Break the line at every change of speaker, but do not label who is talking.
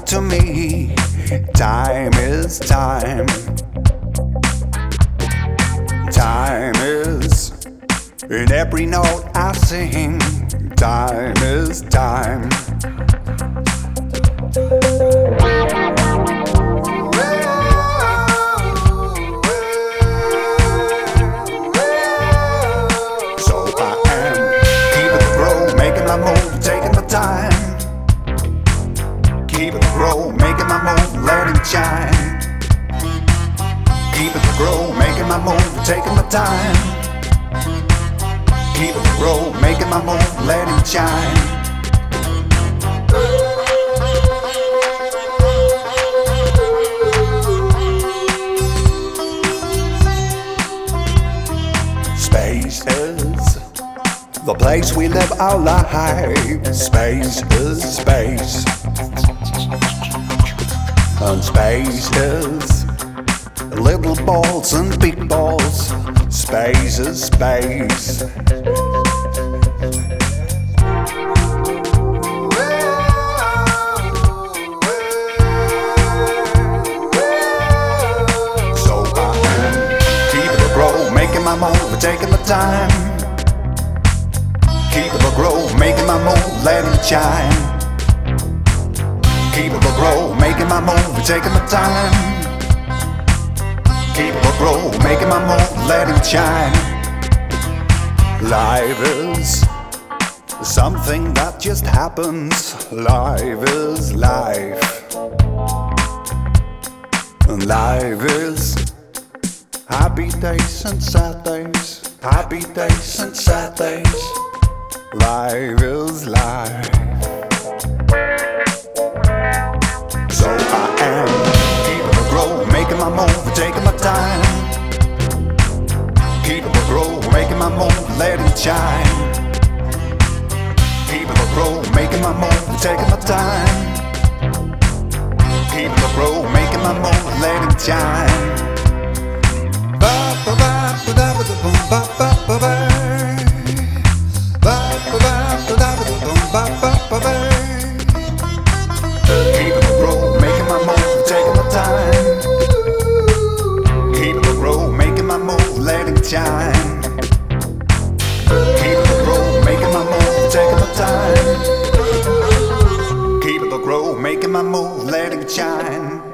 back to me. Time is time. Time is in every note I sing. Time is time. So I am keeping the grow, making my move, taking my time. Keeping the grow, making my move, letting it shine. Keeping the grow, making my move, taking my time. Keeping the grow, making my move, letting it shine. Space is the place we live our lives. Space is space. And space is little balls and big balls. Space is space. So I am keeping the grow, making my move, taking my time. Keeping the grow, making my move, letting it shine. Keeping the grow, making my move, taking my time. Keep it grow, making my move, letting it shine. Life is something that just happens. Life is life. And life is happy days and sad days. Happy days and sad days. Life is life. So I am keeping the grow, making my move, taking my time. Keeping the grow, making my move, letting it shine. Keeping the grow, making my move, taking my time. Keeping the grow, making my move, letting it shine. Ba ba ba ba da ba da boom ba ba ba ba. Ba ba ba ba da ba da boom ba ba ba ba. Keeping the grow, making my move, taking my time. Keeping the grow, making my move, letting it shine. Keeping the grow, making my move, taking my time. Keeping the grow, making my move, letting it shine.